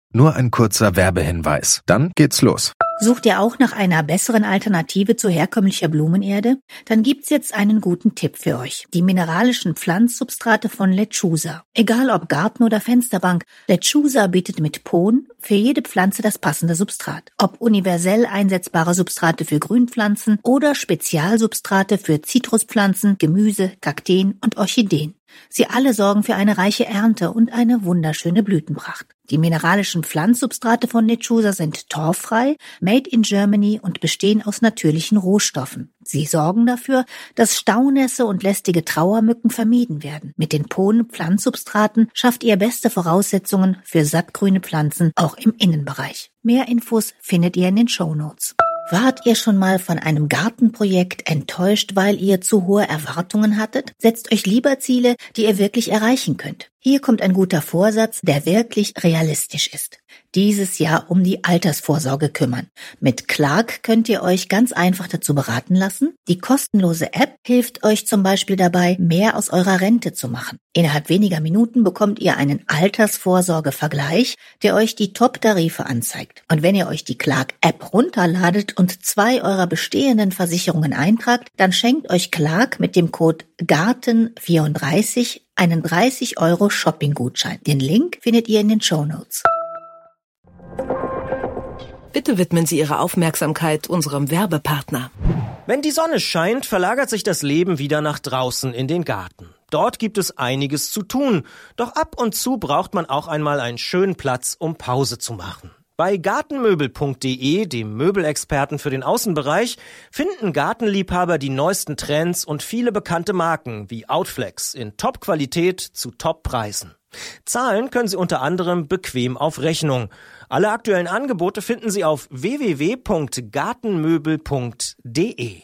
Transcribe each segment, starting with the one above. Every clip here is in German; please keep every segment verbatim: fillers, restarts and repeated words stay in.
Nur ein kurzer Werbehinweis. Dann geht's los. Sucht ihr auch nach einer besseren Alternative zu herkömmlicher Blumenerde? Dann gibt's jetzt einen guten Tipp für euch. Die mineralischen Pflanzsubstrate von Lechusa. Egal ob Garten oder Fensterbank, Lechusa bietet mit Pohn für jede Pflanze das passende Substrat. Ob universell einsetzbare Substrate für Grünpflanzen oder Spezialsubstrate für Zitruspflanzen, Gemüse, Kakteen und Orchideen. Sie alle sorgen für eine reiche Ernte und eine wunderschöne Blütenpracht. Die mineralischen Pflanzsubstrate von Lechusa sind torffrei, made in Germany und bestehen aus natürlichen Rohstoffen. Sie sorgen dafür, dass Staunässe und lästige Trauermücken vermieden werden. Mit den Pohn-Pflanzsubstraten schafft ihr beste Voraussetzungen für sattgrüne Pflanzen, auch im Innenbereich. Mehr Infos findet ihr in den Shownotes. Wart ihr schon mal von einem Gartenprojekt enttäuscht, weil ihr zu hohe Erwartungen hattet? Setzt euch lieber Ziele, die ihr wirklich erreichen könnt. Hier kommt ein guter Vorsatz, der wirklich realistisch ist. Dieses Jahr um die Altersvorsorge kümmern. Mit Clark könnt ihr euch ganz einfach dazu beraten lassen. Die kostenlose App hilft euch zum Beispiel dabei, mehr aus eurer Rente zu machen. Innerhalb weniger Minuten bekommt ihr einen Altersvorsorge-Vergleich, der euch die Top-Tarife anzeigt. Und wenn ihr euch die Clark-App runterladet und zwei eurer bestehenden Versicherungen eintragt, dann schenkt euch Clark mit dem Code Garten vierunddreißig einen dreißig Euro Shopping-Gutschein. Den Link findet ihr in den Shownotes. Bitte widmen Sie Ihre Aufmerksamkeit unserem Werbepartner. Wenn die Sonne scheint, verlagert sich das Leben wieder nach draußen in den Garten. Dort gibt es einiges zu tun, doch ab und zu braucht man auch einmal einen schönen Platz, um Pause zu machen. Bei gartenmöbel punkt de, dem Möbelexperten für den Außenbereich, finden Gartenliebhaber die neuesten Trends und viele bekannte Marken wie Outflex in Top-Qualität zu Top-Preisen. Zahlen können Sie unter anderem bequem auf Rechnung. Alle aktuellen Angebote finden Sie auf w w w punkt gartenmöbel punkt de.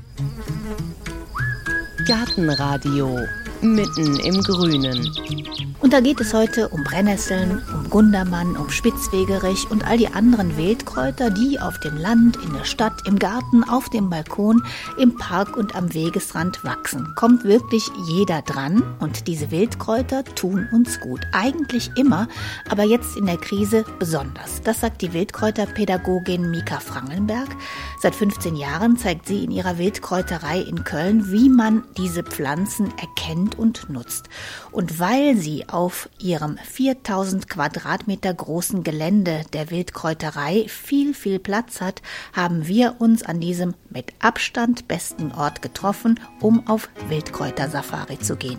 Gartenradio mitten im Grünen. Und da geht es heute um Brennnesseln, um Gundermann, um Spitzwegerich und all die anderen Wildkräuter, die auf dem Land, in der Stadt, im Garten, auf dem Balkon, im Park und am Wegesrand wachsen. Kommt wirklich jeder dran und diese Wildkräuter tun uns gut. Eigentlich immer, aber jetzt in der Krise besonders. Das sagt die Wildkräuterpädagogin Mika Frangelnberg. Seit fünfzehn Jahren zeigt sie in ihrer Wildkräuterei in Köln, wie man diese Pflanzen erkennt und nutzt. Und weil sie auf ihrem viertausend Quadratmeter großen Gelände der Wildkräuterei viel, viel Platz hat, haben wir uns an diesem mit Abstand besten Ort getroffen, um auf Wildkräutersafari zu gehen.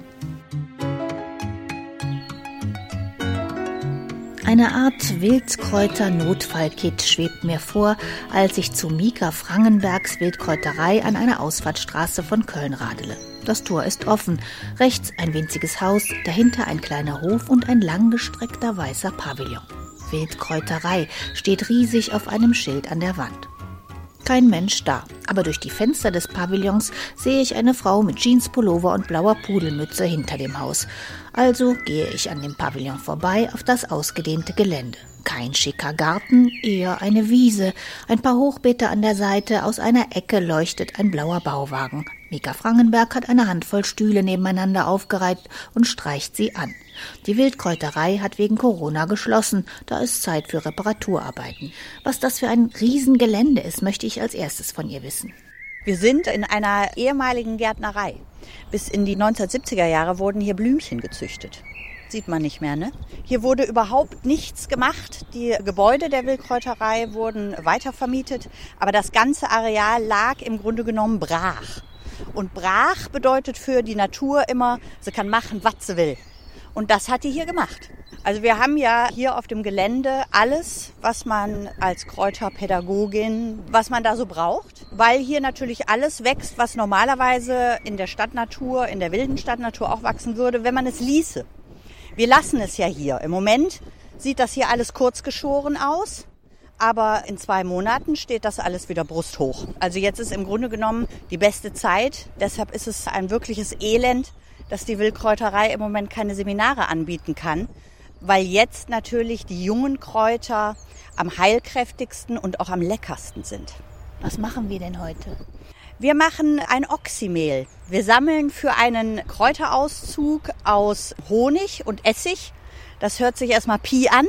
Eine Art Wildkräuter-Notfallkit schwebt mir vor, als ich zu Mika Frangenbergs Wildkräuterei an einer Ausfahrtsstraße von Köln radele. Das Tor ist offen, rechts ein winziges Haus, dahinter ein kleiner Hof und ein langgestreckter weißer Pavillon. Wildkräuterei steht riesig auf einem Schild an der Wand. Kein Mensch da, aber durch die Fenster des Pavillons sehe ich eine Frau mit Jeanspullover und blauer Pudelmütze hinter dem Haus. Also gehe ich an dem Pavillon vorbei auf das ausgedehnte Gelände. Kein schicker Garten, eher eine Wiese. Ein paar Hochbeete an der Seite, aus einer Ecke leuchtet ein blauer Bauwagen. Mika Frangenberg hat eine Handvoll Stühle nebeneinander aufgereiht und streicht sie an. Die Wildkräuterei hat wegen Corona geschlossen, da ist Zeit für Reparaturarbeiten. Was das für ein Riesengelände ist, möchte ich als erstes von ihr wissen. Wir sind in einer ehemaligen Gärtnerei. Bis in die neunzehnhundertsiebziger Jahre wurden hier Blümchen gezüchtet. Sieht man nicht mehr, ne? Hier wurde überhaupt nichts gemacht. Die Gebäude der Wildkräuterei wurden weitervermietet, aber das ganze Areal lag im Grunde genommen brach. Und brach bedeutet für die Natur immer, sie kann machen, was sie will. Und das hat die hier gemacht. Also wir haben ja hier auf dem Gelände alles, was man als Kräuterpädagogin, was man da so braucht. Weil hier natürlich alles wächst, was normalerweise in der Stadtnatur, in der wilden Stadtnatur auch wachsen würde, wenn man es ließe. Wir lassen es ja hier. Im Moment sieht das hier alles kurzgeschoren aus. Aber in zwei Monaten steht das alles wieder brusthoch. Also jetzt ist im Grunde genommen die beste Zeit. Deshalb ist es ein wirkliches Elend, dass die Wildkräuterei im Moment keine Seminare anbieten kann. Weil jetzt natürlich die jungen Kräuter am heilkräftigsten und auch am leckersten sind. Was machen wir denn heute? Wir machen ein Oxymehl. Wir sammeln für einen Kräuterauszug aus Honig und Essig. Das hört sich erstmal Pi an.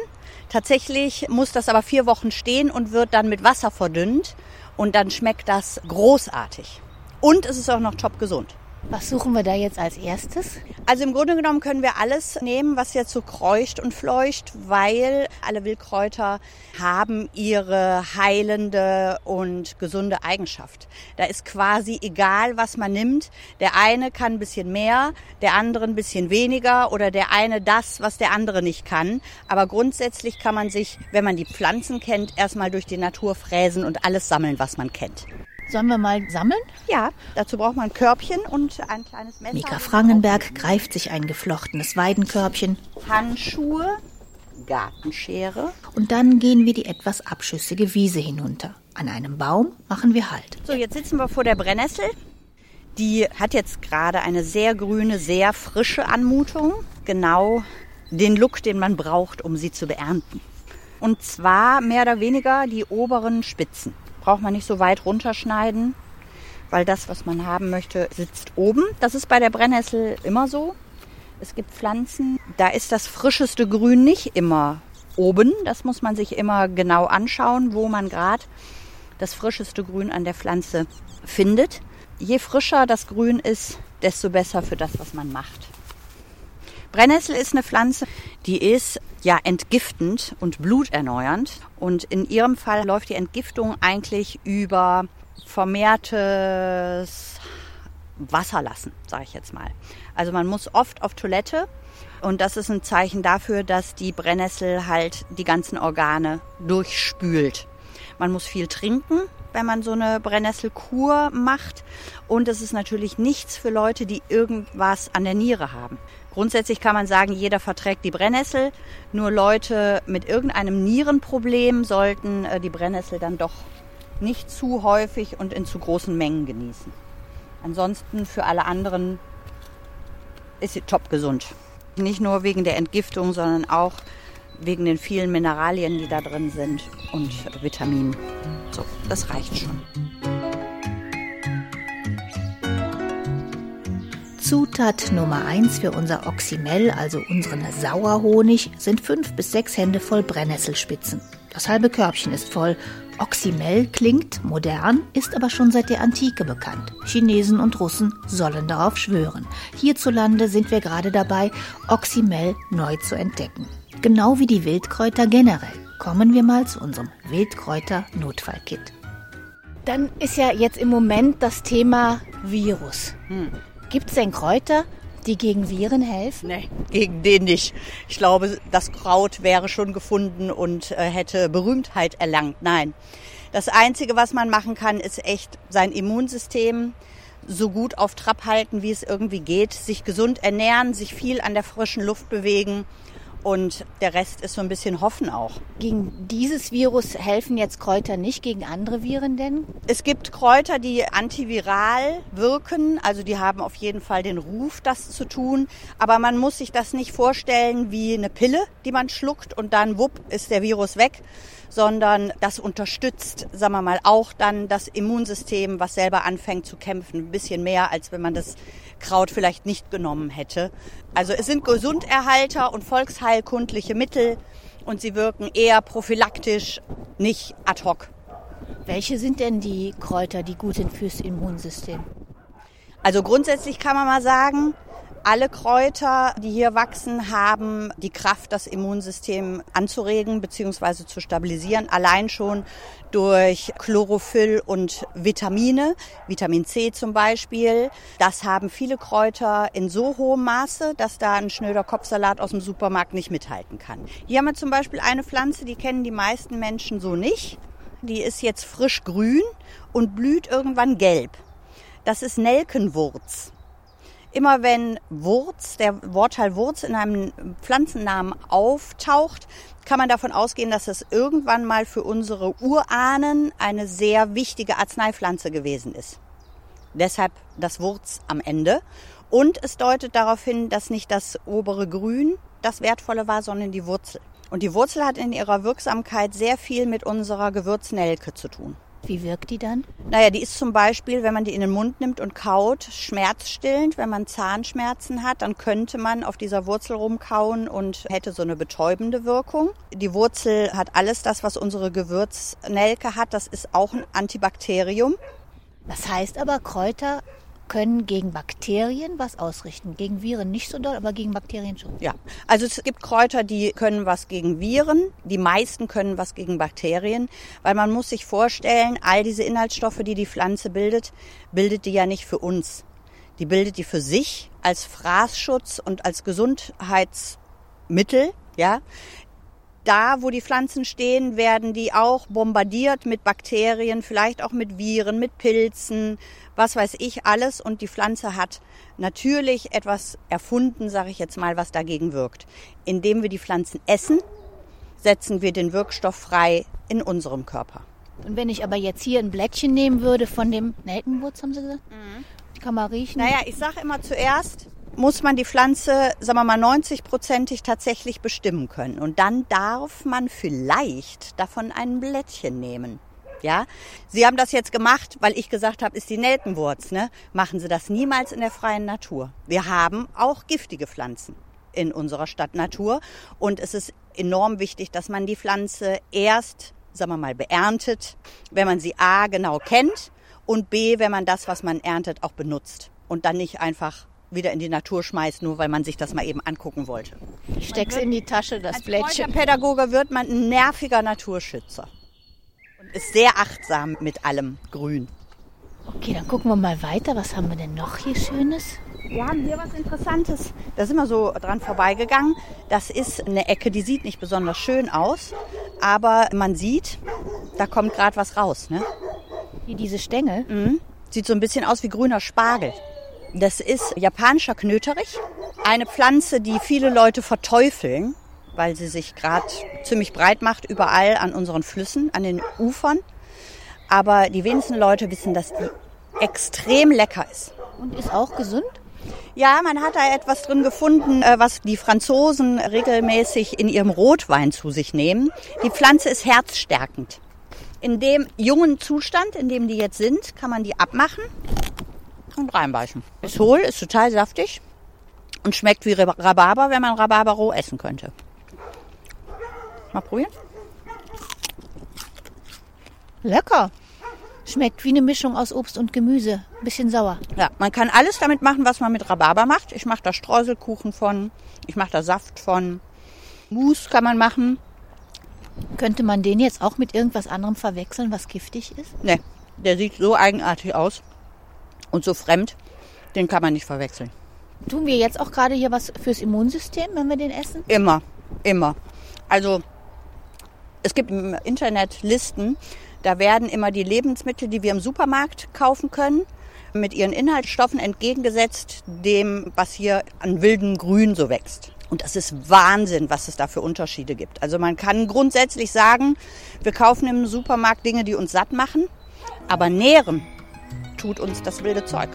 Tatsächlich muss das aber vier Wochen stehen und wird dann mit Wasser verdünnt und dann schmeckt das großartig. Und es ist auch noch top gesund. Was suchen wir da jetzt als erstes? Also im Grunde genommen können wir alles nehmen, was jetzt so kreucht und fleucht, weil alle Wildkräuter haben ihre heilende und gesunde Eigenschaft. Da ist quasi egal, was man nimmt. Der eine kann ein bisschen mehr, der andere ein bisschen weniger oder der eine das, was der andere nicht kann. Aber grundsätzlich kann man sich, wenn man die Pflanzen kennt, erstmal durch die Natur fräsen und alles sammeln, was man kennt. Sollen wir mal sammeln? Ja, dazu braucht man ein Körbchen und ein kleines Messer. Mika Frangenberg greift sich ein geflochtenes Weidenkörbchen. Handschuhe, Gartenschere. Und dann gehen wir die etwas abschüssige Wiese hinunter. An einem Baum machen wir Halt. So, jetzt sitzen wir vor der Brennnessel. Die hat jetzt gerade eine sehr grüne, sehr frische Anmutung. Genau den Look, den man braucht, um sie zu beernten. Und zwar mehr oder weniger die oberen Spitzen. Braucht man nicht so weit runterschneiden, weil das, was man haben möchte, sitzt oben. Das ist bei der Brennnessel immer so. Es gibt Pflanzen, da ist das frischeste Grün nicht immer oben. Das muss man sich immer genau anschauen, wo man gerade das frischeste Grün an der Pflanze findet. Je frischer das Grün ist, desto besser für das, was man macht. Brennnessel ist eine Pflanze, die ist ja entgiftend und bluterneuernd. Und in ihrem Fall läuft die Entgiftung eigentlich über vermehrtes Wasserlassen, sage ich jetzt mal. Also man muss oft auf Toilette und das ist ein Zeichen dafür, dass die Brennnessel halt die ganzen Organe durchspült. Man muss viel trinken, wenn man so eine Brennnesselkur macht. Und es ist natürlich nichts für Leute, die irgendwas an der Niere haben. Grundsätzlich kann man sagen, jeder verträgt die Brennnessel. Nur Leute mit irgendeinem Nierenproblem sollten die Brennnessel dann doch nicht zu häufig und in zu großen Mengen genießen. Ansonsten für alle anderen ist sie top gesund. Nicht nur wegen der Entgiftung, sondern auch wegen den vielen Mineralien, die da drin sind und Vitaminen. So, das reicht schon. Zutat Nummer eins für unser Oxymel, also unseren Sauerhonig, sind fünf bis sechs Hände voll Brennnesselspitzen. Das halbe Körbchen ist voll. Oxymel klingt modern, ist aber schon seit der Antike bekannt. Chinesen und Russen sollen darauf schwören. Hierzulande sind wir gerade dabei, Oxymel neu zu entdecken. Genau wie die Wildkräuter generell. Kommen wir mal zu unserem Wildkräuter-Notfallkit. Dann ist ja jetzt im Moment das Thema Virus. Hm. Gibt es denn Kräuter, die gegen Viren helfen? Nee, gegen den nicht. Ich glaube, das Kraut wäre schon gefunden und äh, hätte Berühmtheit erlangt. Nein, das Einzige, was man machen kann, ist echt sein Immunsystem so gut auf Trab halten, wie es irgendwie geht. Sich gesund ernähren, sich viel an der frischen Luft bewegen. Und der Rest ist so ein bisschen Hoffen auch. Gegen dieses Virus helfen jetzt Kräuter nicht, gegen andere Viren denn? Es gibt Kräuter, die antiviral wirken. Also die haben auf jeden Fall den Ruf, das zu tun. Aber man muss sich das nicht vorstellen wie eine Pille, die man schluckt und dann wupp ist der Virus weg. Sondern das unterstützt, sagen wir mal, auch dann das Immunsystem, was selber anfängt zu kämpfen. Ein bisschen mehr, als wenn man das Kraut vielleicht nicht genommen hätte. Also es sind Gesunderhalter und volksheilkundliche Mittel und sie wirken eher prophylaktisch, nicht ad hoc. Welche sind denn die Kräuter, die gut sind fürs Immunsystem? Also grundsätzlich kann man mal sagen, alle Kräuter, die hier wachsen, haben die Kraft, das Immunsystem anzuregen bzw. zu stabilisieren. Allein schon durch Chlorophyll und Vitamine, Vitamin C zum Beispiel. Das haben viele Kräuter in so hohem Maße, dass da ein schnöder Kopfsalat aus dem Supermarkt nicht mithalten kann. Hier haben wir zum Beispiel eine Pflanze, die kennen die meisten Menschen so nicht. Die ist jetzt frisch grün und blüht irgendwann gelb. Das ist Nelkenwurz. Immer wenn Wurz, der Wortteil Wurz in einem Pflanzennamen auftaucht, kann man davon ausgehen, dass es irgendwann mal für unsere Urahnen eine sehr wichtige Arzneipflanze gewesen ist. Deshalb das Wurz am Ende. Und es deutet darauf hin, dass nicht das obere Grün das Wertvolle war, sondern die Wurzel. Und die Wurzel hat in ihrer Wirksamkeit sehr viel mit unserer Gewürznelke zu tun. Wie wirkt die dann? Naja, die ist zum Beispiel, wenn man die in den Mund nimmt und kaut, schmerzstillend. Wenn man Zahnschmerzen hat, dann könnte man auf dieser Wurzel rumkauen und hätte so eine betäubende Wirkung. Die Wurzel hat alles das, was unsere Gewürznelke hat. Das ist auch ein Antibakterium. Das heißt aber, Kräuter können gegen Bakterien was ausrichten. Gegen Viren nicht so doll, aber gegen Bakterien schon. Ja, also es gibt Kräuter, die können was gegen Viren. Die meisten können was gegen Bakterien. Weil man muss sich vorstellen, all diese Inhaltsstoffe, die die Pflanze bildet, bildet die ja nicht für uns. Die bildet die für sich als Fraßschutz und als Gesundheitsmittel, ja. Da, wo die Pflanzen stehen, werden die auch bombardiert mit Bakterien, vielleicht auch mit Viren, mit Pilzen, was weiß ich alles. Und die Pflanze hat natürlich etwas erfunden, sage ich jetzt mal, was dagegen wirkt. Indem wir die Pflanzen essen, setzen wir den Wirkstoff frei in unserem Körper. Und wenn ich aber jetzt hier ein Blättchen nehmen würde von dem Nelkenwurz, haben Sie gesagt? Mhm. Kann man riechen? Naja, ich sage immer zuerst, muss man die Pflanze, sagen wir mal, neunzig-prozentig tatsächlich bestimmen können. Und dann darf man vielleicht davon ein Blättchen nehmen. Ja, Sie haben das jetzt gemacht, weil ich gesagt habe, ist die Nelkenwurz. Ne? Machen Sie das niemals in der freien Natur. Wir haben auch giftige Pflanzen in unserer Stadtnatur. Und es ist enorm wichtig, dass man die Pflanze erst, sagen wir mal, beerntet, wenn man sie A, genau kennt und B, wenn man das, was man erntet, auch benutzt. Und dann nicht einfach wieder in die Natur schmeißt, nur weil man sich das mal eben angucken wollte. Ich steck's in die Tasche, das als Blättchen. Als Kräuterpädagoge wird man ein nerviger Naturschützer und ist sehr achtsam mit allem Grün. Okay, dann gucken wir mal weiter. Was haben wir denn noch hier Schönes? Wir haben hier was Interessantes. Da sind wir so dran vorbeigegangen. Das ist eine Ecke, die sieht nicht besonders schön aus, aber man sieht, da kommt gerade was raus. Ne? Wie diese Stängel? Mhm. Sieht so ein bisschen aus wie grüner Spargel. Das ist japanischer Knöterich, eine Pflanze, die viele Leute verteufeln, weil sie sich gerade ziemlich breit macht, überall an unseren Flüssen, an den Ufern. Aber die wenigsten Leute wissen, dass die extrem lecker ist. Und ist auch gesund? Ja, man hat da etwas drin gefunden, was die Franzosen regelmäßig in ihrem Rotwein zu sich nehmen. Die Pflanze ist herzstärkend. In dem jungen Zustand, in dem die jetzt sind, kann man die abmachen und reinbeißen. Ist hohl, ist total saftig und schmeckt wie Rhabarber, wenn man Rhabarber roh essen könnte. Mal probieren. Lecker. Schmeckt wie eine Mischung aus Obst und Gemüse. Ein bisschen sauer. Ja, man kann alles damit machen, was man mit Rhabarber macht. Ich mache da Streuselkuchen von, ich mache da Saft von. Mousse kann man machen. Könnte man den jetzt auch mit irgendwas anderem verwechseln, was giftig ist? Nee, der sieht so eigenartig aus und so fremd, den kann man nicht verwechseln. Tun wir jetzt auch gerade hier was fürs Immunsystem, wenn wir den essen? Immer, immer. Also es gibt im Internet Listen, da werden immer die Lebensmittel, die wir im Supermarkt kaufen können, mit ihren Inhaltsstoffen entgegengesetzt dem, was hier an wildem Grün so wächst. Und das ist Wahnsinn, was es da für Unterschiede gibt. Also man kann grundsätzlich sagen, wir kaufen im Supermarkt Dinge, die uns satt machen, aber nähren tut uns das wilde Zeug.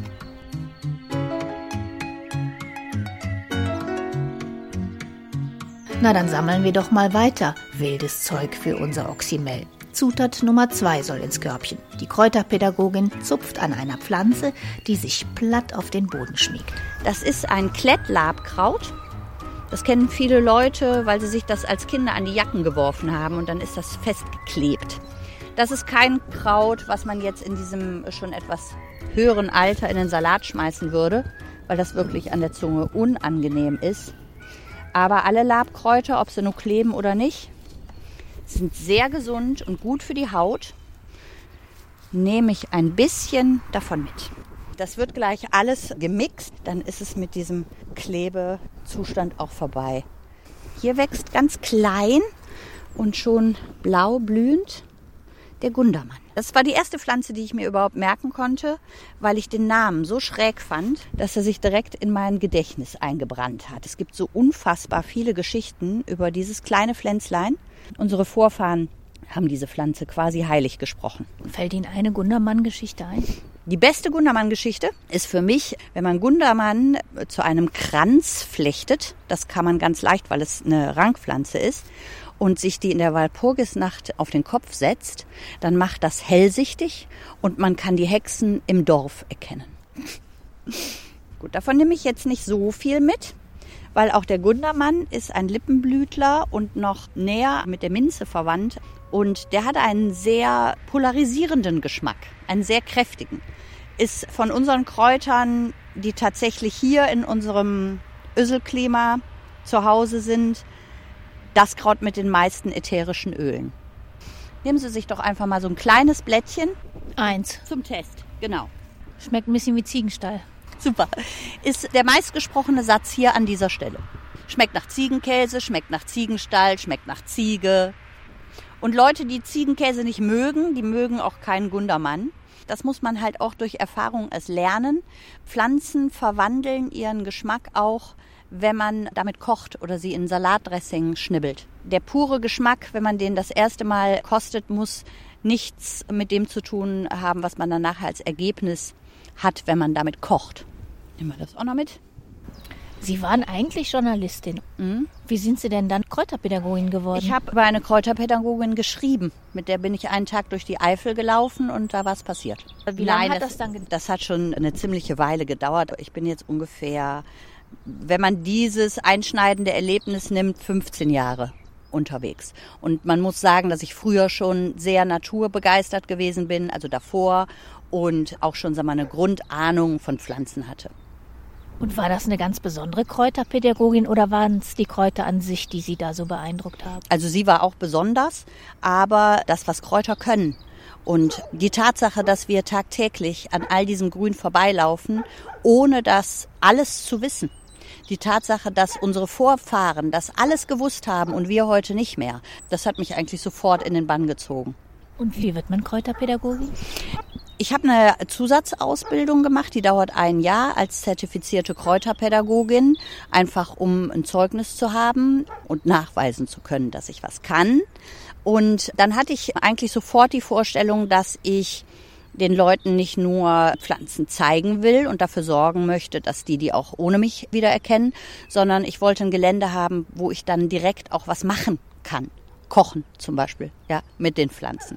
Na, dann sammeln wir doch mal weiter wildes Zeug für unser Oxymel. Zutat Nummer zwei soll ins Körbchen. Die Kräuterpädagogin zupft an einer Pflanze, die sich platt auf den Boden schmiegt. Das ist ein Klettlabkraut. Das kennen viele Leute, weil sie sich das als Kinder an die Jacken geworfen haben und dann ist das festgeklebt. Das ist kein Kraut, was man jetzt in diesem schon etwas höheren Alter in den Salat schmeißen würde, weil das wirklich an der Zunge unangenehm ist. Aber alle Labkräuter, ob sie nur kleben oder nicht, sind sehr gesund und gut für die Haut. Nehme ich ein bisschen davon mit. Das wird gleich alles gemixt, dann ist es mit diesem Klebezustand auch vorbei. Hier wächst ganz klein und schon blau blühend der Gundermann. Das war die erste Pflanze, die ich mir überhaupt merken konnte, weil ich den Namen so schräg fand, dass er sich direkt in mein Gedächtnis eingebrannt hat. Es gibt so unfassbar viele Geschichten über dieses kleine Pflänzlein. Unsere Vorfahren haben diese Pflanze quasi heilig gesprochen. Fällt Ihnen eine Gundermann-Geschichte ein? Die beste Gundermann-Geschichte ist für mich, wenn man Gundermann zu einem Kranz flechtet. Das kann man ganz leicht, weil es eine Rankpflanze ist. und sich die in der Walpurgisnacht auf den Kopf setzt, dann macht das hellsichtig und man kann die Hexen im Dorf erkennen. Gut, davon nehme ich jetzt nicht so viel mit, weil auch der Gundermann ist ein Lippenblütler und noch näher mit der Minze verwandt. Und der hat einen sehr polarisierenden Geschmack, einen sehr kräftigen. Ist von unseren Kräutern, die tatsächlich hier in unserem Öselklima zu Hause sind, das Kraut mit den meisten ätherischen Ölen. Nehmen Sie sich doch einfach mal so ein kleines Blättchen. Eins. Zum Test, genau. Schmeckt ein bisschen wie Ziegenstall. Super. Ist der meistgesprochene Satz hier an dieser Stelle. Schmeckt nach Ziegenkäse, schmeckt nach Ziegenstall, schmeckt nach Ziege. Und Leute, die Ziegenkäse nicht mögen, die mögen auch keinen Gundermann. Das muss man halt auch durch Erfahrung erst lernen. Pflanzen verwandeln ihren Geschmack auch, wenn man damit kocht oder sie in Salatdressing schnibbelt. Der pure Geschmack, wenn man den das erste Mal kostet, muss nichts mit dem zu tun haben, was man dann nachher als Ergebnis hat, wenn man damit kocht. Nehmen wir das auch noch mit. Sie waren eigentlich Journalistin. Mhm. Wie sind Sie denn dann Kräuterpädagogin geworden? Ich habe über eine Kräuterpädagogin geschrieben. Mit der bin ich einen Tag durch die Eifel gelaufen und da war es passiert. Wie lange Nein, hat das dann gedauert? Das hat schon eine ziemliche Weile gedauert. Ich bin jetzt ungefähr, wenn man dieses einschneidende Erlebnis nimmt, fünfzehn Jahre unterwegs. Und man muss sagen, dass ich früher schon sehr naturbegeistert gewesen bin, also davor, und auch schon sagen wir, eine Grundahnung von Pflanzen hatte. Und war das eine ganz besondere Kräuterpädagogin oder waren es die Kräuter an sich, die Sie da so beeindruckt haben? Also sie war auch besonders, aber das, was Kräuter können und die Tatsache, dass wir tagtäglich an all diesem Grün vorbeilaufen, ohne das alles zu wissen. Die Tatsache, dass unsere Vorfahren das alles gewusst haben und wir heute nicht mehr, das hat mich eigentlich sofort in den Bann gezogen. Und wie wird man Kräuterpädagogin? Ich habe eine Zusatzausbildung gemacht, die dauert ein Jahr als zertifizierte Kräuterpädagogin, einfach um ein Zeugnis zu haben und nachweisen zu können, dass ich was kann. Und dann hatte ich eigentlich sofort die Vorstellung, dass ich den Leuten nicht nur Pflanzen zeigen will und dafür sorgen möchte, dass die die auch ohne mich wiedererkennen, sondern ich wollte ein Gelände haben, wo ich dann direkt auch was machen kann. Kochen zum Beispiel, ja, mit den Pflanzen.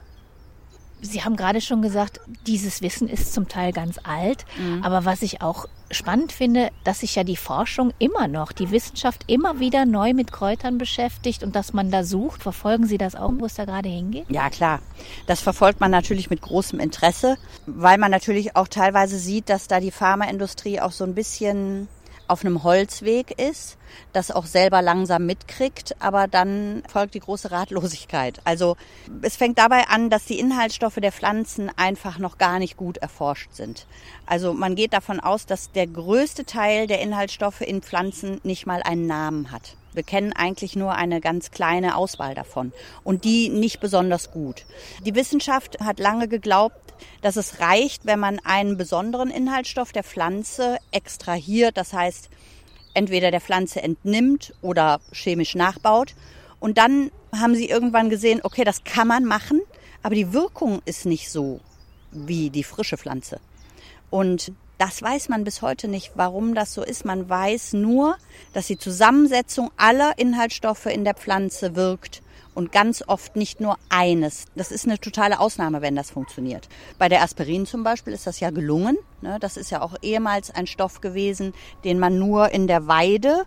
Sie haben gerade schon gesagt, dieses Wissen ist zum Teil ganz alt. Mhm. Aber was ich auch spannend finde, dass sich ja die Forschung immer noch, die Wissenschaft immer wieder neu mit Kräutern beschäftigt und dass man da sucht. Verfolgen Sie das auch, wo es da gerade hingeht? Ja, klar. Das verfolgt man natürlich mit großem Interesse, weil man natürlich auch teilweise sieht, dass da die Pharmaindustrie auch so ein bisschen auf einem Holzweg ist, das auch selber langsam mitkriegt, aber dann folgt die große Ratlosigkeit. Also es fängt dabei an, dass die Inhaltsstoffe der Pflanzen einfach noch gar nicht gut erforscht sind. Also man geht davon aus, dass der größte Teil der Inhaltsstoffe in Pflanzen nicht mal einen Namen hat. Wir kennen eigentlich nur eine ganz kleine Auswahl davon und die nicht besonders gut. Die Wissenschaft hat lange geglaubt, dass es reicht, wenn man einen besonderen Inhaltsstoff der Pflanze extrahiert, das heißt entweder der Pflanze entnimmt oder chemisch nachbaut. Und dann haben sie irgendwann gesehen, okay, das kann man machen, aber die Wirkung ist nicht so wie die frische Pflanze. Und das weiß man bis heute nicht, warum das so ist. Man weiß nur, dass die Zusammensetzung aller Inhaltsstoffe in der Pflanze wirkt und ganz oft nicht nur eines. Das ist eine totale Ausnahme, wenn das funktioniert. Bei der Aspirin zum Beispiel ist das ja gelungen. Das ist ja auch ehemals ein Stoff gewesen, den man nur in der Weide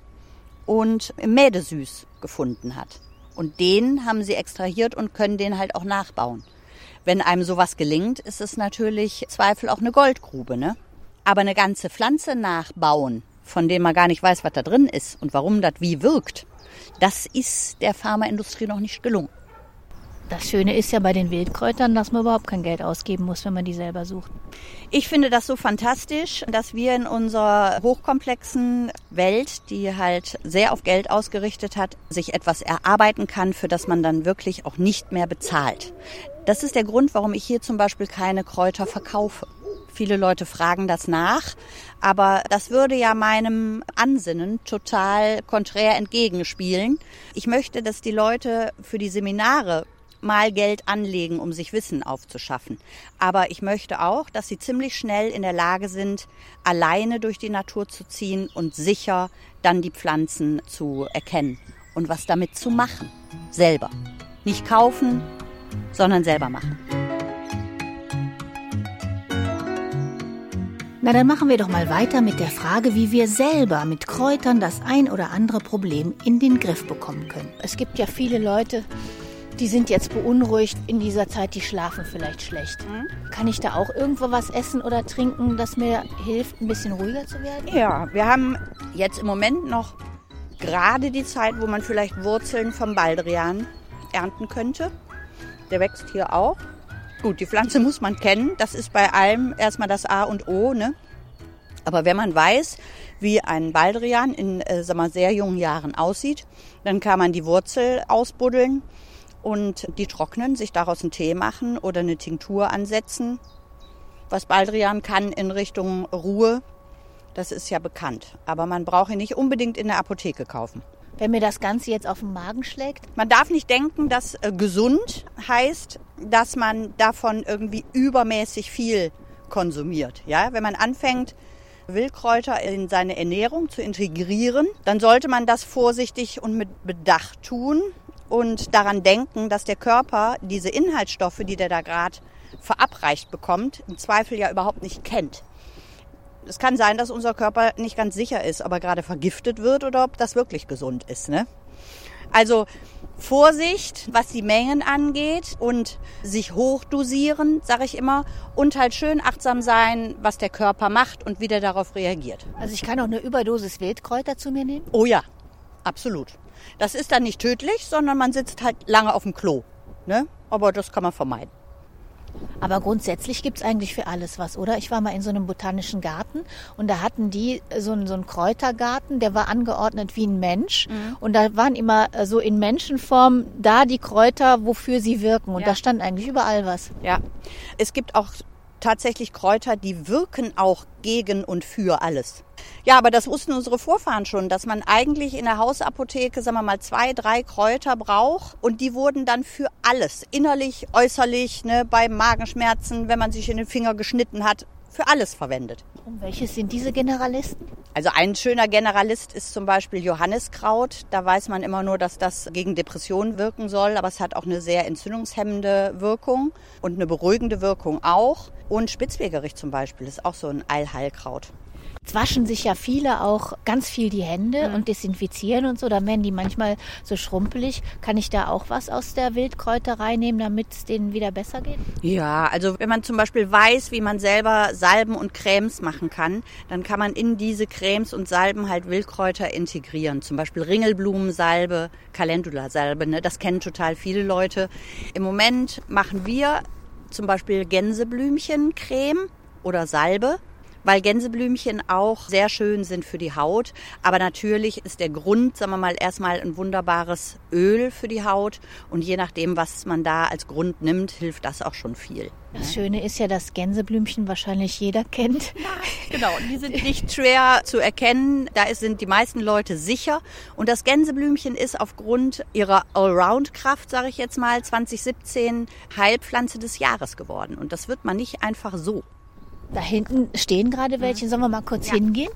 und im Mädesüß gefunden hat. Und den haben sie extrahiert und können den halt auch nachbauen. Wenn einem sowas gelingt, ist es natürlich Zweifel auch eine Goldgrube, ne? Aber eine ganze Pflanze nachbauen, von der man gar nicht weiß, was da drin ist und warum das wie wirkt, das ist der Pharmaindustrie noch nicht gelungen. Das Schöne ist ja bei den Wildkräutern, dass man überhaupt kein Geld ausgeben muss, wenn man die selber sucht. Ich finde das so fantastisch, dass wir in unserer hochkomplexen Welt, die halt sehr auf Geld ausgerichtet hat, sich etwas erarbeiten kann, für das man dann wirklich auch nicht mehr bezahlt. Das ist der Grund, warum ich hier zum Beispiel keine Kräuter verkaufe. Viele Leute fragen das nach, aber das würde ja meinem Ansinnen total konträr entgegenspielen. Ich möchte, dass die Leute für die Seminare mal Geld anlegen, um sich Wissen aufzuschaffen. Aber ich möchte auch, dass sie ziemlich schnell in der Lage sind, alleine durch die Natur zu ziehen und sicher dann die Pflanzen zu erkennen und was damit zu machen. selber. Nicht kaufen, sondern selber machen. Na, dann machen wir doch mal weiter mit der Frage, wie wir selber mit Kräutern das ein oder andere Problem in den Griff bekommen können. Es gibt ja viele Leute, die sind jetzt beunruhigt in dieser Zeit, die schlafen vielleicht schlecht. Mhm. Kann ich da auch irgendwo was essen oder trinken, das mir hilft, ein bisschen ruhiger zu werden? Ja, wir haben jetzt im Moment noch gerade die Zeit, wo man vielleicht Wurzeln vom Baldrian ernten könnte. Der wächst hier auch. Gut, die Pflanze muss man kennen. Das ist bei allem erstmal das A und O, ne? Aber wenn man weiß, wie ein Baldrian in äh, sag mal, sehr jungen Jahren aussieht, dann kann man die Wurzel ausbuddeln und die trocknen, sich daraus einen Tee machen oder eine Tinktur ansetzen. Was Baldrian kann in Richtung Ruhe, das ist ja bekannt. Aber man braucht ihn nicht unbedingt in der Apotheke kaufen. Wenn mir das Ganze jetzt auf den Magen schlägt? Man darf nicht denken, dass äh, gesund heißt, dass man davon irgendwie übermäßig viel konsumiert. Ja? Wenn man anfängt, Wildkräuter in seine Ernährung zu integrieren, dann sollte man das vorsichtig und mit Bedacht tun und daran denken, dass der Körper diese Inhaltsstoffe, die der da gerade verabreicht bekommt, im Zweifel ja überhaupt nicht kennt. Es kann sein, dass unser Körper nicht ganz sicher ist, ob er gerade vergiftet wird oder ob das wirklich gesund ist, ne? Also Vorsicht, was die Mengen angeht und sich hochdosieren, sage ich immer, und halt schön achtsam sein, was der Körper macht und wie der darauf reagiert. Also ich kann auch eine Überdosis Wildkräuter zu mir nehmen? Oh ja, absolut. Das ist dann nicht tödlich, sondern man sitzt halt lange auf dem Klo, ne? Aber das kann man vermeiden. Aber grundsätzlich gibt's eigentlich für alles was, oder? Ich war mal in so einem botanischen Garten und da hatten die so einen, so einen Kräutergarten, der war angeordnet wie ein Mensch. Mhm. Und da waren immer so in Menschenform da die Kräuter, wofür sie wirken. Und ja, da stand eigentlich überall was. Ja, es gibt auch tatsächlich Kräuter, die wirken auch gegen und für alles. Ja, aber das wussten unsere Vorfahren schon, dass man eigentlich in der Hausapotheke, sagen wir mal, zwei, drei Kräuter braucht und die wurden dann für alles, innerlich, äußerlich, ne, bei Magenschmerzen, wenn man sich in den Finger geschnitten hat, für alles verwendet. Und welches sind diese Generalisten? Also ein schöner Generalist ist zum Beispiel Johanniskraut. Da weiß man immer nur, dass das gegen Depressionen wirken soll, aber es hat auch eine sehr entzündungshemmende Wirkung und eine beruhigende Wirkung auch. Und Spitzwegerich zum Beispiel ist auch so ein Allheilkraut. Jetzt waschen sich ja viele auch ganz viel die Hände mhm. und desinfizieren und so. Dann werden die manchmal so schrumpelig. Kann ich da auch was aus der Wildkräuterei nehmen, damit es denen wieder besser geht? Ja, also wenn man zum Beispiel weiß, wie man selber Salben und Cremes machen kann, dann kann man in diese Cremes und Salben halt Wildkräuter integrieren. Zum Beispiel Ringelblumensalbe, Calendula-Salbe, ne? Das kennen total viele Leute. Im Moment machen wir zum Beispiel Gänseblümchencreme oder Salbe, weil Gänseblümchen auch sehr schön sind für die Haut. Aber natürlich ist der Grund, sagen wir mal, erstmal ein wunderbares Öl für die Haut. Und je nachdem, was man da als Grund nimmt, hilft das auch schon viel. Das Schöne ist ja, dass Gänseblümchen wahrscheinlich jeder kennt. Ja, genau, die sind nicht schwer zu erkennen. Da sind die meisten Leute sicher. Und das Gänseblümchen ist aufgrund ihrer Allround-Kraft, sage ich jetzt mal, zwanzig siebzehn Heilpflanze des Jahres geworden. Und das wird man nicht einfach so. Da hinten stehen gerade welche. Sollen wir mal kurz ja. hingehen?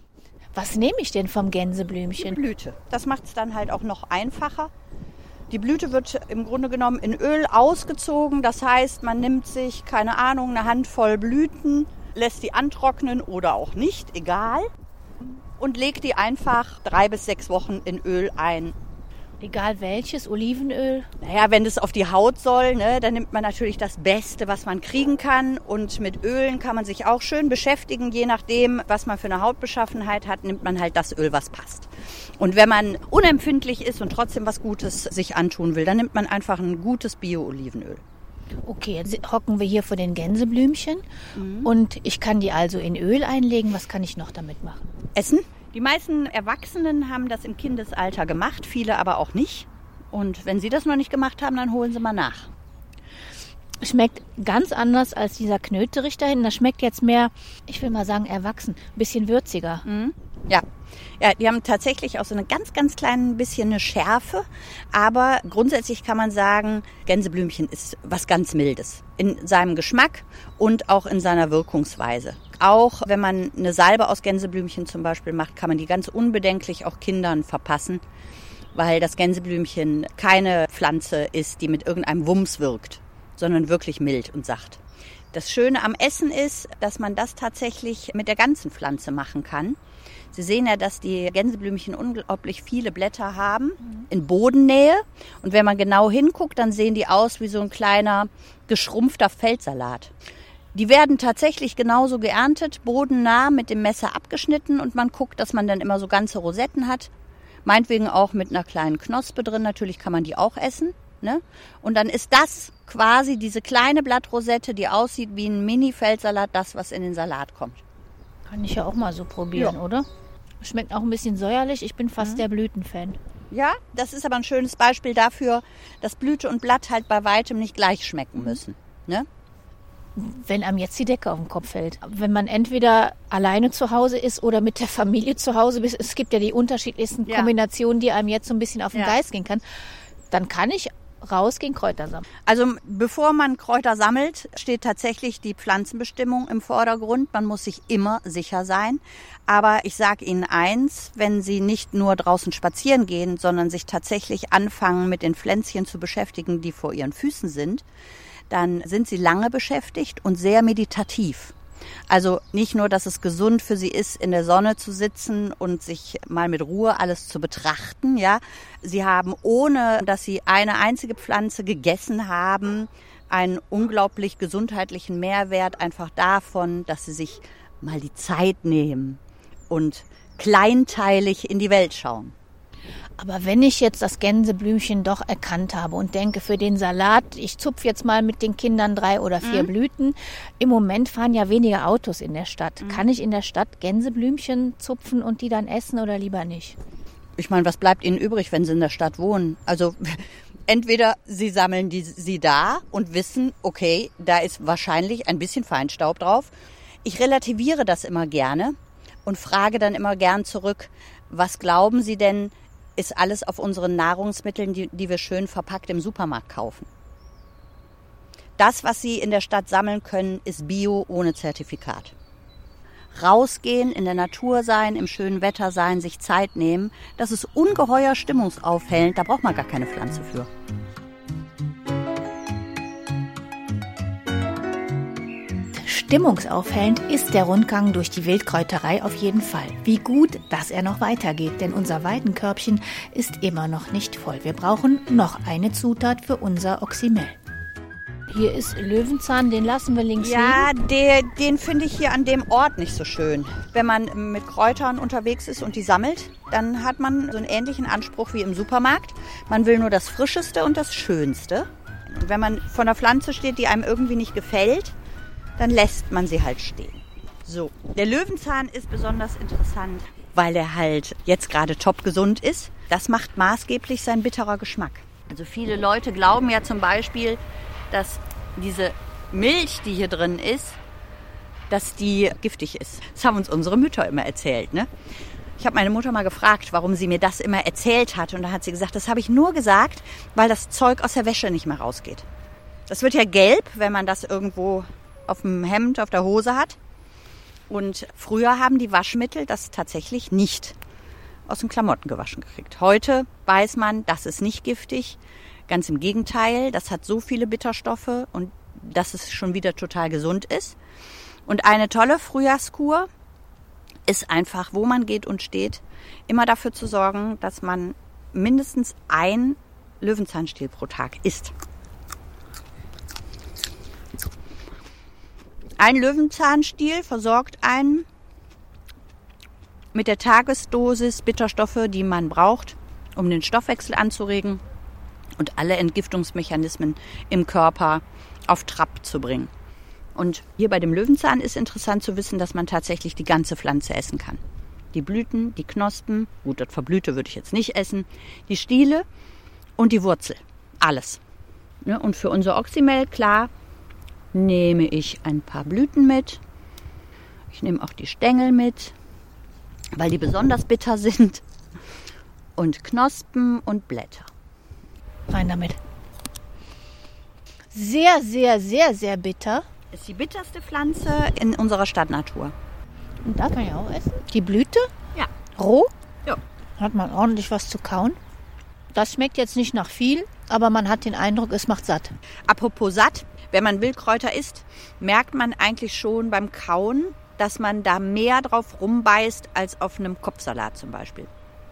Was nehme ich denn vom Gänseblümchen? Die Blüte. Das macht es dann halt auch noch einfacher. Die Blüte wird im Grunde genommen in Öl ausgezogen. Das heißt, man nimmt sich, keine Ahnung, eine Handvoll Blüten, lässt die antrocknen oder auch nicht, egal. Und legt die einfach drei bis sechs Wochen in Öl ein. Egal welches, Olivenöl? Naja, wenn es auf die Haut soll, ne, dann nimmt man natürlich das Beste, was man kriegen kann. Und mit Ölen kann man sich auch schön beschäftigen. Je nachdem, was man für eine Hautbeschaffenheit hat, nimmt man halt das Öl, was passt. Und wenn man unempfindlich ist und trotzdem was Gutes sich antun will, dann nimmt man einfach ein gutes Bio-Olivenöl. Okay, jetzt hocken wir hier vor den Gänseblümchen. Mhm. Und ich kann die also in Öl einlegen. Was kann ich noch damit machen? Essen. Die meisten Erwachsenen haben das im Kindesalter gemacht, viele aber auch nicht. Und wenn sie das noch nicht gemacht haben, dann holen sie mal nach. Schmeckt ganz anders als dieser Knöterich da hinten. Das schmeckt jetzt mehr, ich will mal sagen, erwachsen, ein bisschen würziger. Mhm. Ja. Ja, die haben tatsächlich auch so eine ganz, ganz klein bisschen eine Schärfe. Aber grundsätzlich kann man sagen, Gänseblümchen ist was ganz Mildes. In seinem Geschmack und auch in seiner Wirkungsweise. Auch wenn man eine Salbe aus Gänseblümchen zum Beispiel macht, kann man die ganz unbedenklich auch Kindern verpassen. weil das Gänseblümchen keine Pflanze ist, die mit irgendeinem Wumms wirkt, sondern wirklich mild und sacht. Das Schöne am Essen ist, dass man das tatsächlich mit der ganzen Pflanze machen kann. Sie sehen ja, dass die Gänseblümchen unglaublich viele Blätter haben in Bodennähe. Und wenn man genau hinguckt, dann sehen die aus wie so ein kleiner, geschrumpfter Feldsalat. Die werden tatsächlich genauso geerntet, bodennah mit dem Messer abgeschnitten. Und man guckt, dass man dann immer so ganze Rosetten hat. Meinetwegen auch mit einer kleinen Knospe drin. Natürlich kann man die auch essen. Ne? Und dann ist das quasi diese kleine Blattrosette, die aussieht wie ein Mini-Feldsalat, das, was in den Salat kommt. Kann ich ja auch mal so probieren, ja. Oder? Schmeckt auch ein bisschen säuerlich. Ich bin fast mhm. der Blütenfan. Ja, das ist aber ein schönes Beispiel dafür, dass Blüte und Blatt halt bei weitem nicht gleich schmecken müssen. Ne? Wenn einem jetzt die Decke auf den Kopf fällt. Wenn man entweder alleine zu Hause ist oder mit der Familie zu Hause ist, es gibt ja die unterschiedlichsten ja. Kombinationen, die einem jetzt so ein bisschen auf den ja. Geist gehen kann, dann kann ich rausgehen, Kräuter sammeln. Also bevor man Kräuter sammelt, steht tatsächlich die Pflanzenbestimmung im Vordergrund. Man muss sich immer sicher sein. Aber ich sage Ihnen eins, wenn Sie nicht nur draußen spazieren gehen, sondern sich tatsächlich anfangen, mit den Pflänzchen zu beschäftigen, die vor Ihren Füßen sind, dann sind Sie lange beschäftigt und sehr meditativ. Also nicht nur, dass es gesund für sie ist, in der Sonne zu sitzen und sich mal mit Ruhe alles zu betrachten, ja. Sie haben, ohne dass sie eine einzige Pflanze gegessen haben, einen unglaublich gesundheitlichen Mehrwert einfach davon, dass sie sich mal die Zeit nehmen und kleinteilig in die Welt schauen. Aber wenn ich jetzt das Gänseblümchen doch erkannt habe und denke, für den Salat, ich zupfe jetzt mal mit den Kindern drei oder vier mhm. Blüten. Im Moment fahren ja weniger Autos in der Stadt. Mhm. Kann ich in der Stadt Gänseblümchen zupfen und die dann essen oder lieber nicht? Ich meine, was bleibt Ihnen übrig, wenn Sie in der Stadt wohnen? Also entweder Sie sammeln die, sie da und wissen, okay, da ist wahrscheinlich ein bisschen Feinstaub drauf. Ich relativiere das immer gerne und frage dann immer gern zurück, was glauben Sie denn, ist alles auf unseren Nahrungsmitteln, die, die wir schön verpackt im Supermarkt kaufen. Das, was Sie in der Stadt sammeln können, ist Bio ohne Zertifikat. Rausgehen, in der Natur sein, im schönen Wetter sein, sich Zeit nehmen, das ist ungeheuer stimmungsaufhellend, da braucht man gar keine Pflanze für. Stimmungsaufhellend ist der Rundgang durch die Wildkräuterei auf jeden Fall. Wie gut, dass er noch weitergeht, denn unser Weidenkörbchen ist immer noch nicht voll. Wir brauchen noch eine Zutat für unser Oxymel. Hier ist Löwenzahn, den lassen wir links ja, liegen. Ja, den, den finde ich hier an dem Ort nicht so schön. Wenn man mit Kräutern unterwegs ist und die sammelt, dann hat man so einen ähnlichen Anspruch wie im Supermarkt. Man will nur das Frischeste und das Schönste. Und wenn man vor einer Pflanze steht, die einem irgendwie nicht gefällt, dann lässt man sie halt stehen. So, der Löwenzahn ist besonders interessant, weil er halt jetzt gerade top gesund ist. Das macht maßgeblich sein bitterer Geschmack. Also viele Leute glauben ja zum Beispiel, dass diese Milch, die hier drin ist, dass die giftig ist. Das haben uns unsere Mütter immer erzählt, ne? Ich habe meine Mutter mal gefragt, warum sie mir das immer erzählt hat. Und da hat sie gesagt, das habe ich nur gesagt, weil das Zeug aus der Wäsche nicht mehr rausgeht. Das wird ja gelb, wenn man das irgendwo auf dem Hemd, auf der Hose hat. Und früher haben die Waschmittel das tatsächlich nicht aus den Klamotten gewaschen gekriegt. Heute weiß man, das ist nicht giftig. Ganz im Gegenteil, das hat so viele Bitterstoffe und dass es schon wieder total gesund ist. Und eine tolle Frühjahrskur ist einfach, wo man geht und steht, immer dafür zu sorgen, dass man mindestens ein Löwenzahnstiel pro Tag isst. Ein Löwenzahnstiel versorgt einen mit der Tagesdosis Bitterstoffe, die man braucht, um den Stoffwechsel anzuregen und alle Entgiftungsmechanismen im Körper auf Trab zu bringen. Und hier bei dem Löwenzahn ist interessant zu wissen, dass man tatsächlich die ganze Pflanze essen kann. Die Blüten, die Knospen, gut, das Verblühte würde ich jetzt nicht essen, die Stiele und die Wurzel, alles. Ja, und für unser Oxymel, klar, nehme ich ein paar Blüten mit. Ich nehme auch die Stängel mit, weil die besonders bitter sind. Und Knospen und Blätter. Rein damit. Sehr, sehr, sehr, sehr bitter. Ist die bitterste Pflanze in unserer Stadtnatur. Und darf man ja auch essen. Die Blüte? Ja. Roh? Ja. Hat man ordentlich was zu kauen. Das schmeckt jetzt nicht nach viel, aber man hat den Eindruck, es macht satt. Apropos satt, wenn man Wildkräuter isst, merkt man eigentlich schon beim Kauen, dass man da mehr drauf rumbeißt als auf einem Kopfsalat zum Beispiel.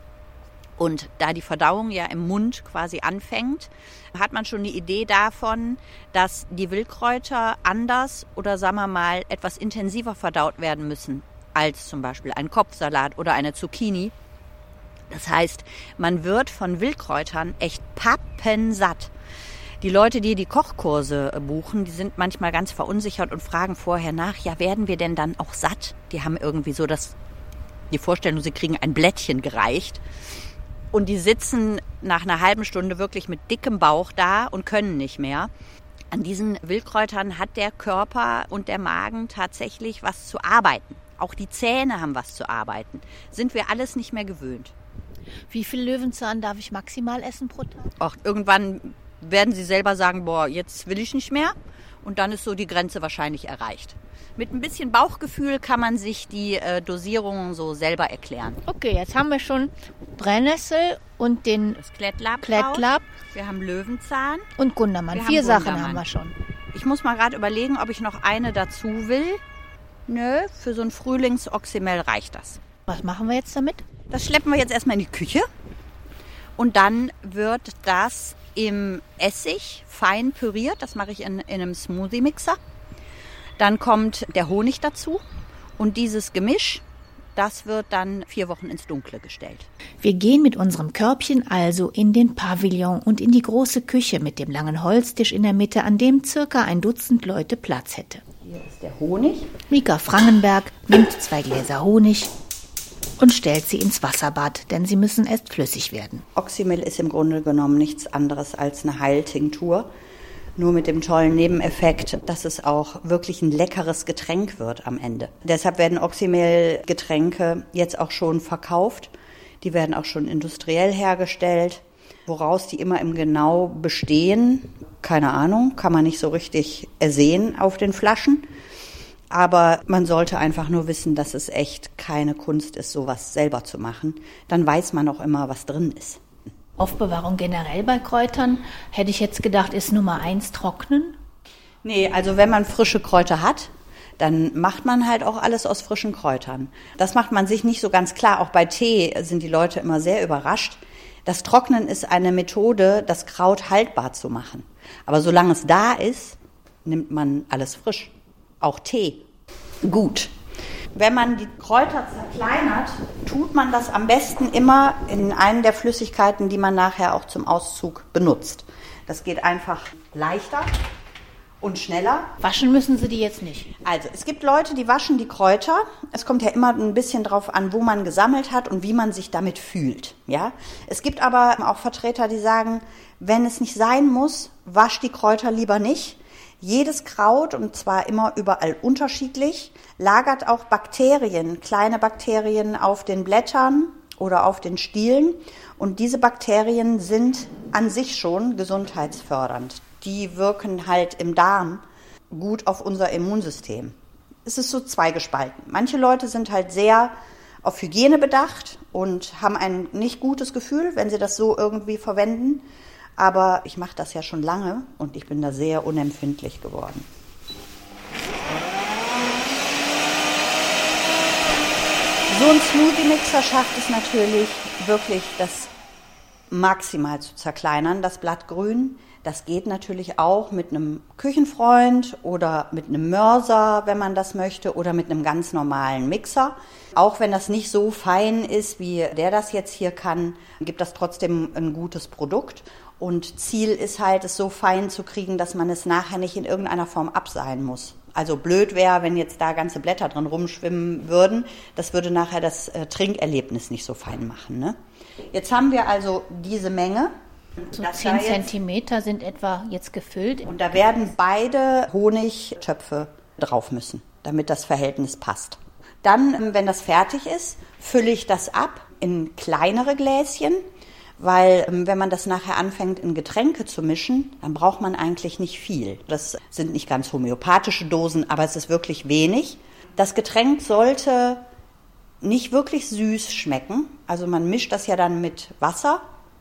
Und da die Verdauung ja im Mund quasi anfängt, hat man schon die Idee davon, dass die Wildkräuter anders oder sagen wir mal etwas intensiver verdaut werden müssen als zum Beispiel ein Kopfsalat oder eine Zucchini. Das heißt, man wird von Wildkräutern echt pappensatt. Die Leute, die die Kochkurse buchen, die sind manchmal ganz verunsichert und fragen vorher nach, ja, werden wir denn dann auch satt? Die haben irgendwie so das, die Vorstellung, sie kriegen ein Blättchen gereicht. Und die sitzen nach einer halben Stunde wirklich mit dickem Bauch da und können nicht mehr. An diesen Wildkräutern hat der Körper und der Magen tatsächlich was zu arbeiten. Auch die Zähne haben was zu arbeiten. Sind wir alles nicht mehr gewöhnt. Wie viel Löwenzahn darf ich maximal essen pro Tag? Auch irgendwann werden sie selber sagen, boah, jetzt will ich nicht mehr. Und dann ist so die Grenze wahrscheinlich erreicht. Mit ein bisschen Bauchgefühl kann man sich die äh, Dosierungen so selber erklären. Okay, jetzt haben wir schon Brennnessel und den Das Klettlab. Klettlab Wir haben Löwenzahn. und Gundermann. Wir Vier haben Sachen Gundermann. haben wir schon. Ich muss mal gerade überlegen, ob ich noch eine dazu will. Nö, für so ein Frühlingsoxymel reicht das. Was machen wir jetzt damit? Das schleppen wir jetzt erstmal in die Küche. Und dann wird das im Essig fein püriert. Das mache ich in, in einem Smoothie-Mixer. Dann kommt der Honig dazu. Und dieses Gemisch, das wird dann vier Wochen ins Dunkle gestellt. Wir gehen mit unserem Körbchen also in den Pavillon und in die große Küche mit dem langen Holztisch in der Mitte, an dem circa ein Dutzend Leute Platz hätte. Hier ist der Honig. Mika Frangenberg nimmt zwei Gläser Honig und stellt sie ins Wasserbad, denn sie müssen erst flüssig werden. Oxymel ist im Grunde genommen nichts anderes als eine Heiltinktur. Nur mit dem tollen Nebeneffekt, dass es auch wirklich ein leckeres Getränk wird am Ende. Deshalb werden Oxymel-Getränke jetzt auch schon verkauft. Die werden auch schon industriell hergestellt. Woraus die immer im Genau bestehen, keine Ahnung, kann man nicht so richtig ersehen auf den Flaschen. Aber man sollte einfach nur wissen, dass es echt keine Kunst ist, sowas selber zu machen. Dann weiß man auch immer, was drin ist. Aufbewahrung generell bei Kräutern, hätte ich jetzt gedacht, ist Nummer eins trocknen. Nee, also wenn man frische Kräuter hat, dann macht man halt auch alles aus frischen Kräutern. Das macht man sich nicht so ganz klar. Auch bei Tee sind die Leute immer sehr überrascht. Das Trocknen ist eine Methode, das Kraut haltbar zu machen. Aber solange es da ist, nimmt man alles frisch. Auch Tee. Gut. Wenn man die Kräuter zerkleinert, tut man das am besten immer in einen der Flüssigkeiten, die man nachher auch zum Auszug benutzt. Das geht einfach leichter und schneller. Waschen müssen Sie die jetzt nicht. Also, es gibt Leute, die waschen die Kräuter. Es kommt ja immer ein bisschen drauf an, wo man gesammelt hat und wie man sich damit fühlt. Ja? Es gibt aber auch Vertreter, die sagen, wenn es nicht sein muss, wasch die Kräuter lieber nicht. Jedes Kraut, und zwar immer überall unterschiedlich, lagert auch Bakterien, kleine Bakterien auf den Blättern oder auf den Stielen. Und diese Bakterien sind an sich schon gesundheitsfördernd. Die wirken halt im Darm gut auf unser Immunsystem. Es ist so zweigespalten. Manche Leute sind halt sehr auf Hygiene bedacht und haben ein nicht gutes Gefühl, wenn sie das so irgendwie verwenden. Aber ich mache das ja schon lange und ich bin da sehr unempfindlich geworden. So ein Smoothie-Mixer schafft es natürlich wirklich, das maximal zu zerkleinern, das Blattgrün. Das geht natürlich auch mit einem Küchenfreund oder mit einem Mörser, wenn man das möchte, oder mit einem ganz normalen Mixer. Auch wenn das nicht so fein ist, wie der das jetzt hier kann, gibt das trotzdem ein gutes Produkt. Und Ziel ist halt, es so fein zu kriegen, dass man es nachher nicht in irgendeiner Form abseihen muss. Also blöd wäre, wenn jetzt da ganze Blätter drin rumschwimmen würden. Das würde nachher das äh, Trinkerlebnis nicht so fein machen. Ne? Jetzt haben wir also diese Menge. So Das zehn da jetzt- Zentimeter sind etwa jetzt gefüllt. Und da werden beide Honigtöpfe drauf müssen, damit das Verhältnis passt. Dann, ähm, wenn das fertig ist, fülle ich das ab in kleinere Gläschen, weil ähm, wenn man das nachher anfängt in Getränke zu mischen, dann braucht man eigentlich nicht viel. Das sind nicht ganz homöopathische Dosen, aber es ist wirklich wenig. Das Getränk sollte nicht wirklich süß schmecken. Also man mischt das ja dann mit Wasser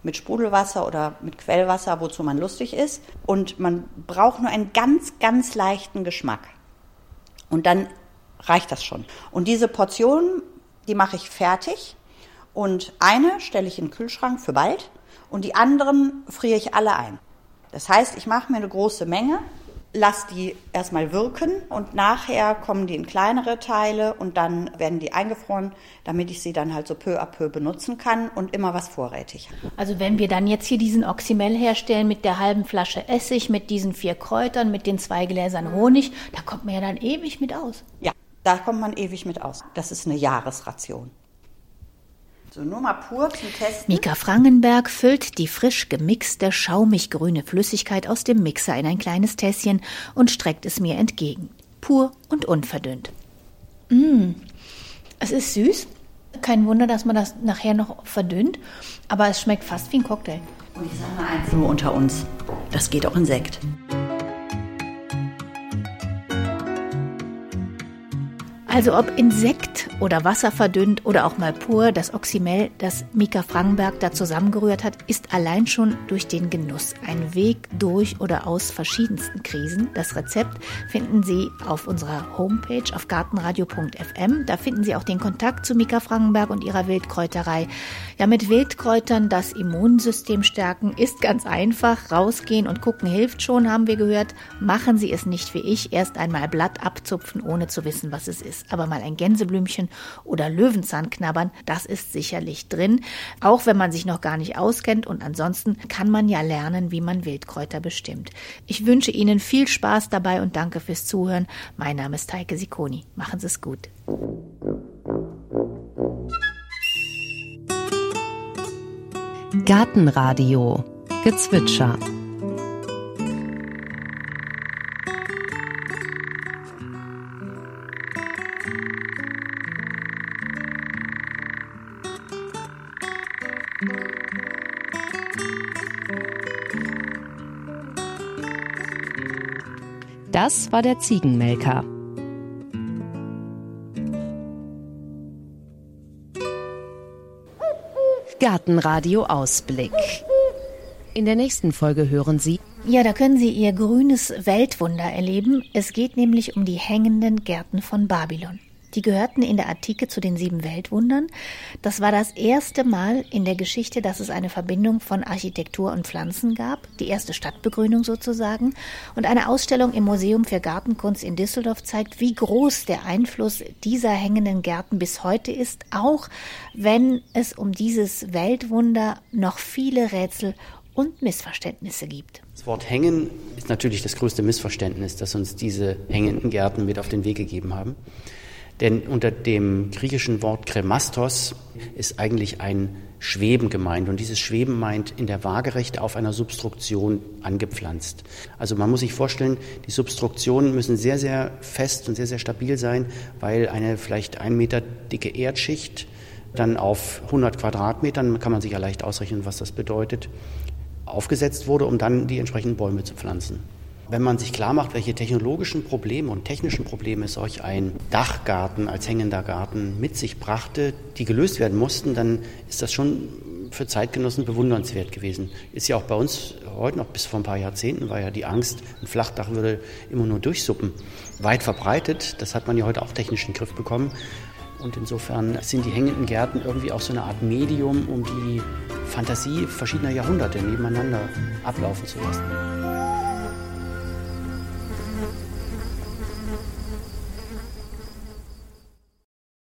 mit Sprudelwasser oder mit Quellwasser, wozu man lustig ist. Und man braucht nur einen ganz, ganz leichten Geschmack. Und dann reicht das schon. Und diese Portion, die mache ich fertig. Und eine stelle ich in den Kühlschrank für bald. Und die anderen friere ich alle ein. Das heißt, ich mache mir eine große Menge, lasse die erstmal wirken und nachher kommen die in kleinere Teile und dann werden die eingefroren, damit ich sie dann halt so peu à peu benutzen kann und immer was vorrätig habe. Also wenn wir dann jetzt hier diesen Oxymel herstellen mit der halben Flasche Essig, mit diesen vier Kräutern, mit den zwei Gläsern Honig, da kommt man ja dann ewig mit aus. Ja, da kommt man ewig mit aus. Das ist eine Jahresration. So, nur mal pur zum Testen. Mika Frangenberg füllt die frisch gemixte, schaumig grüne Flüssigkeit aus dem Mixer in ein kleines Tässchen und streckt es mir entgegen. Pur und unverdünnt. Mm, es ist süß. Kein Wunder, dass man das nachher noch verdünnt. Aber es schmeckt fast wie ein Cocktail. Und ich sage mal eins nur unter uns. Das geht auch in Sekt. Also ob in Sekt oder Wasser verdünnt oder auch mal pur, das Oxymel, das Mika Frangenberg da zusammengerührt hat, ist allein schon durch den Genuss ein Weg durch oder aus verschiedensten Krisen. Das Rezept finden Sie auf unserer Homepage auf gartenradio punkt f m. Da finden Sie auch den Kontakt zu Mika Frangenberg und ihrer Wildkräuterei. Ja, mit Wildkräutern das Immunsystem stärken ist ganz einfach. Rausgehen und gucken hilft schon, haben wir gehört. Machen Sie es nicht wie ich, erst einmal Blatt abzupfen, ohne zu wissen, was es ist. Aber mal ein Gänseblümchen oder Löwenzahn knabbern, das ist sicherlich drin, auch wenn man sich noch gar nicht auskennt. Und ansonsten kann man ja lernen, wie man Wildkräuter bestimmt. Ich wünsche Ihnen viel Spaß dabei und danke fürs Zuhören. Mein Name ist Heike Sicconi. Machen Sie es gut. Gartenradio Gezwitscher. Das war der Ziegenmelker. Gartenradio Ausblick. In der nächsten Folge hören Sie: Ja, da können Sie Ihr grünes Weltwunder erleben. Es geht nämlich um die hängenden Gärten von Babylon. Die gehörten in der Antike zu den sieben Weltwundern. Das war das erste Mal in der Geschichte, dass es eine Verbindung von Architektur und Pflanzen gab. Die erste Stadtbegrünung sozusagen. Und eine Ausstellung im Museum für Gartenkunst in Düsseldorf zeigt, wie groß der Einfluss dieser hängenden Gärten bis heute ist, auch wenn es um dieses Weltwunder noch viele Rätsel und Missverständnisse gibt. Das Wort hängen ist natürlich das größte Missverständnis, das uns diese hängenden Gärten mit auf den Weg gegeben haben. Denn unter dem griechischen Wort kremastos ist eigentlich ein Schweben gemeint. Und dieses Schweben meint in der Waagerechte auf einer Substruktion angepflanzt. Also man muss sich vorstellen, die Substruktionen müssen sehr, sehr fest und sehr, sehr stabil sein, weil eine vielleicht ein Meter dicke Erdschicht dann auf hundert Quadratmetern, kann man sich ja leicht ausrechnen, was das bedeutet, aufgesetzt wurde, um dann die entsprechenden Bäume zu pflanzen. Wenn man sich klar macht, welche technologischen Probleme und technischen Probleme solch ein Dachgarten als hängender Garten mit sich brachte, die gelöst werden mussten, dann ist das schon für Zeitgenossen bewundernswert gewesen. Ist ja auch bei uns heute noch, bis vor ein paar Jahrzehnten war ja die Angst, ein Flachdach würde immer nur durchsuppen. Weit verbreitet, das hat man ja heute auch technisch in den Griff bekommen. Und insofern sind die hängenden Gärten irgendwie auch so eine Art Medium, um die Fantasie verschiedener Jahrhunderte nebeneinander ablaufen zu lassen.